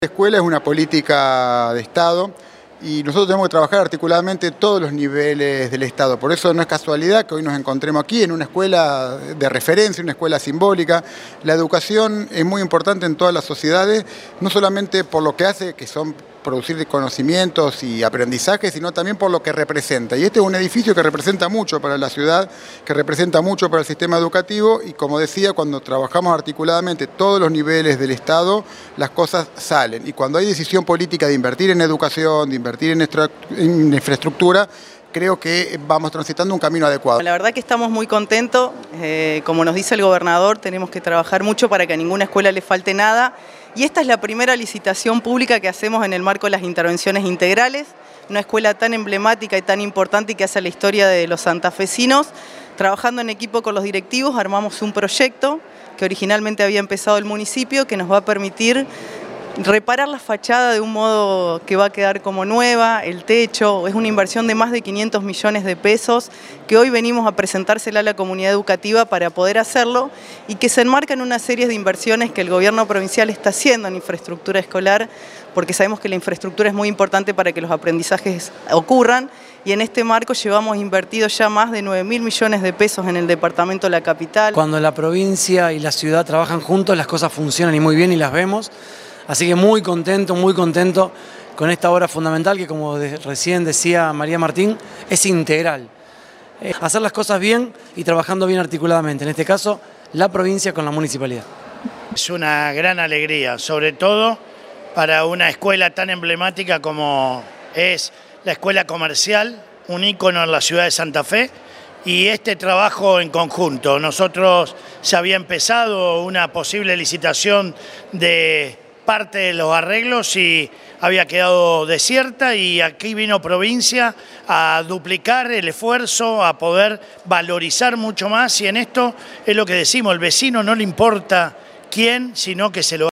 La escuela es una política de Estado y nosotros tenemos que trabajar articuladamente todos los niveles del Estado. Por eso no es casualidad que hoy nos encontremos aquí en una escuela de referencia, una escuela simbólica. La educación es muy importante en todas las sociedades, no solamente por lo que hace, que son producir conocimientos y aprendizaje, sino también por lo que representa. Y este es un edificio que representa mucho para la ciudad, que representa mucho para el sistema educativo y, como decía, cuando trabajamos articuladamente todos los niveles del Estado, las cosas salen. Y cuando hay decisión política de invertir en educación, de invertir en infraestructura, creo que vamos transitando un camino adecuado. La verdad que estamos muy contentos, como nos dice el gobernador, tenemos que trabajar mucho para que a ninguna escuela le falte nada, y esta es la primera licitación pública que hacemos en el marco de las intervenciones integrales, una escuela tan emblemática y tan importante y que hace la historia de los santafesinos. Trabajando en equipo con los directivos armamos un proyecto que originalmente había empezado el municipio, que nos va a permitir reparar la fachada de un modo que va a quedar como nueva, el techo. Es una inversión de más de 500 millones de pesos que hoy venimos a presentársela a la comunidad educativa para poder hacerlo y que se enmarca en una serie de inversiones que el gobierno provincial está haciendo en infraestructura escolar, porque sabemos que la infraestructura es muy importante para que los aprendizajes ocurran, y en este marco llevamos invertido ya más de 9.000 millones de pesos en el departamento de la capital. Cuando la provincia y la ciudad trabajan juntos, las cosas funcionan y muy bien y las vemos. Así que muy contento con esta obra fundamental que, como recién decía María Martín, es integral. Hacer las cosas bien y trabajando bien articuladamente, en este caso la provincia con la municipalidad. Es una gran alegría, sobre todo para una escuela tan emblemática como es la escuela comercial, un ícono en la ciudad de Santa Fe, y este trabajo en conjunto. Nosotros se había empezado una posible licitación de parte de los arreglos y había quedado desierta, y aquí vino provincia a duplicar el esfuerzo, a poder valorizar mucho más, y en esto es lo que decimos, el vecino no le importa quién, sino que se lo